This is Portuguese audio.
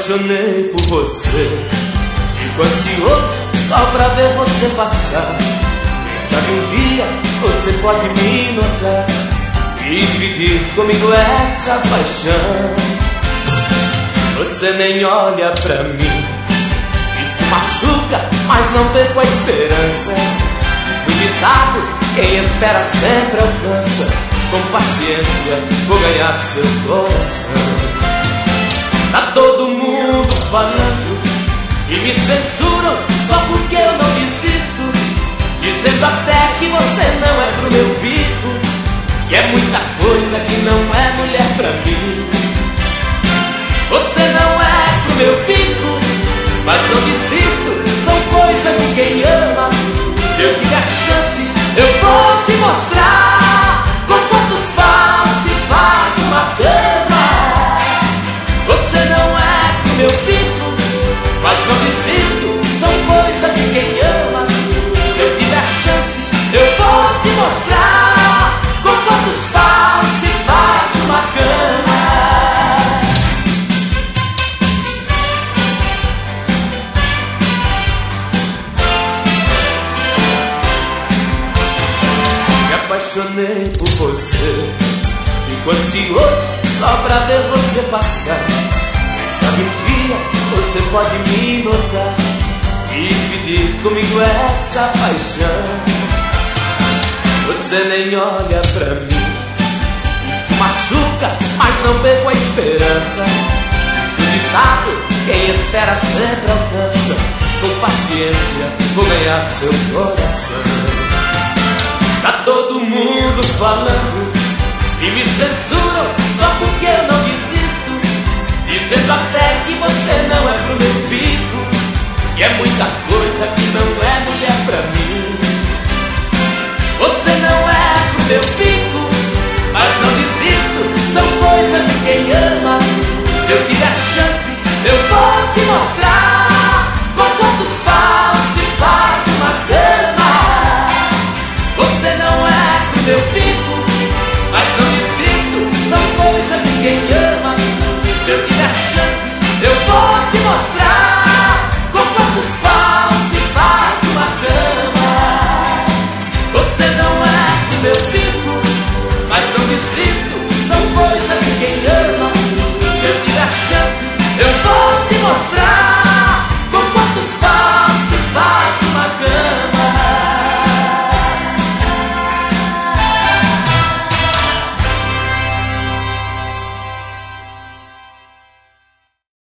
apaixonei por você, fico ansioso só pra ver você passar. Quem sabe um dia você pode me notar e dividir comigo essa paixão. Você nem olha pra mim, isso machuca, mas não perco a esperança. Diz o ditado, quem espera sempre alcança. Com paciência vou ganhar seu coração. Tá todo mundo falando e me censuram só porque eu não desisto, dizendo até que você não é pro meu Vitor, que é muita coisa que não é mulher pra mim. Você não é pro meu Vitor, mas não desisto, são coisas de quem ama. Se eu tiver chance, eu vou te mostrar com quantos paus se faz uma cama. Você não é pro meu Vitor, mas não desisto, são coisas de quem ama. Se eu tiver chance, eu vou te mostrar com quantos paus se faz uma cama. Me apaixonei por você, fico ansioso só pra ver você passar. Quem sabe um dia você pode me notar e dividir comigo essa paixão. Você nem olha pra mim, isso machuca, mas não perco a esperança. Diz o ditado, quem espera sempre alcança. Com paciência vou ganhar seu coração. Tá todo mundo falando e me censuram só porque eu não desisto, dizendo até que você não é pro meu Vitor, que é muita coisa